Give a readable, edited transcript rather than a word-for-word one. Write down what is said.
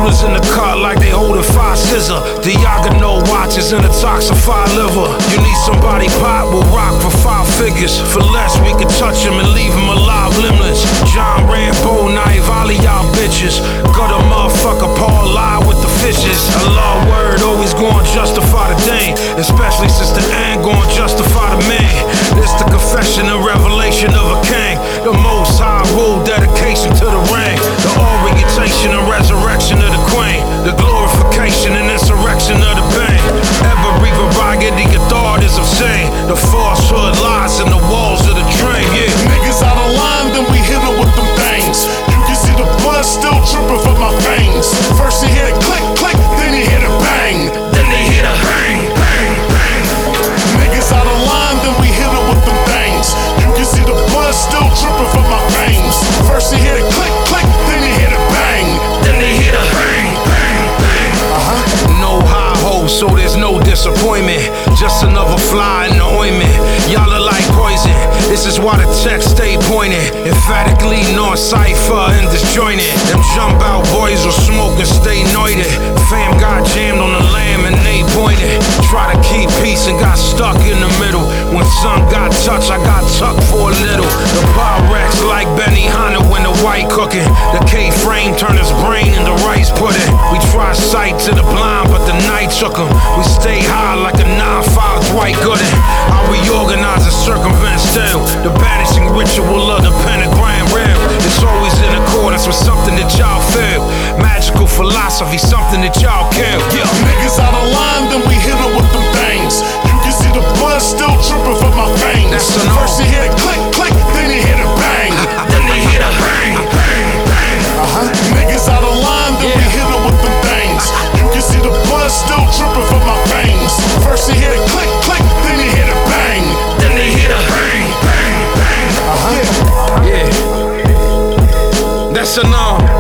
shooters in the car like they holding 5 scissor. Diagonal watches and a toxified liver. You need somebody pop will rock for 5 figures. For less, we can touch him and leave him alive, limbless. John Rambo, knife, all of y'all bitches. Got a motherfucker Paul lie with the fishes. Allah word always gonna justify the day, especially since the end gonna justify the man. This the confession and revelation of a king. The most high rule, dedication to the ring. The orientation and resurrection of the queen. The glorification and insurrection of the bang. Every variety of thought is obscene. The falsehood lies in the walls of the train, yeah. Niggas out of line, then we hit 'em with them things. You can see the blood still dripping from my veins. First you hear the click, click, then you hear the bang. Then they hit a bang, bang, bang. Niggas out of line, then we hit 'em with them things. You can see the blood still dripping from my veins. First you hear the click, click, then you hear the bang. Then they hit a bang, bang, bang. No high hopes, so there's no disappointment. Just another fly in the ointment. Y'all are like poison. This is why the text stay pointed. Emphatically non-cipher and disjointed. Them jump out boys will smoke and stay noited. Fam got jammed on the lamb and they pointed. Try to keep peace and got stuck in the middle. When sun got touched, I got tucked for a little. The Pyrex like Benny Hanna when the white cooking. The K-frame turn his brain into rice pudding. We try sight to the blind, but the night took him. We stay high like a 9-5 Dwight Gooden. I reorganize and circumvent still. The banishing ritual of the pentagram real. It's always in accordance with something that y'all feel. Magical philosophy, something that y'all kill. Yeah. Niggas out of line, then we hit 'em with them things. You can see the blood still dripping from my veins. That's a no. First you hear the click, click, then you hear the bang. Then they hit a bang, bang, bang. Niggas out of line, then we hit 'em with them things. You can see the blood still dripping from my veins. First you hear the click, click, then you hear the bang. Then they hit a bang, bang, bang. Yeah. That's a no.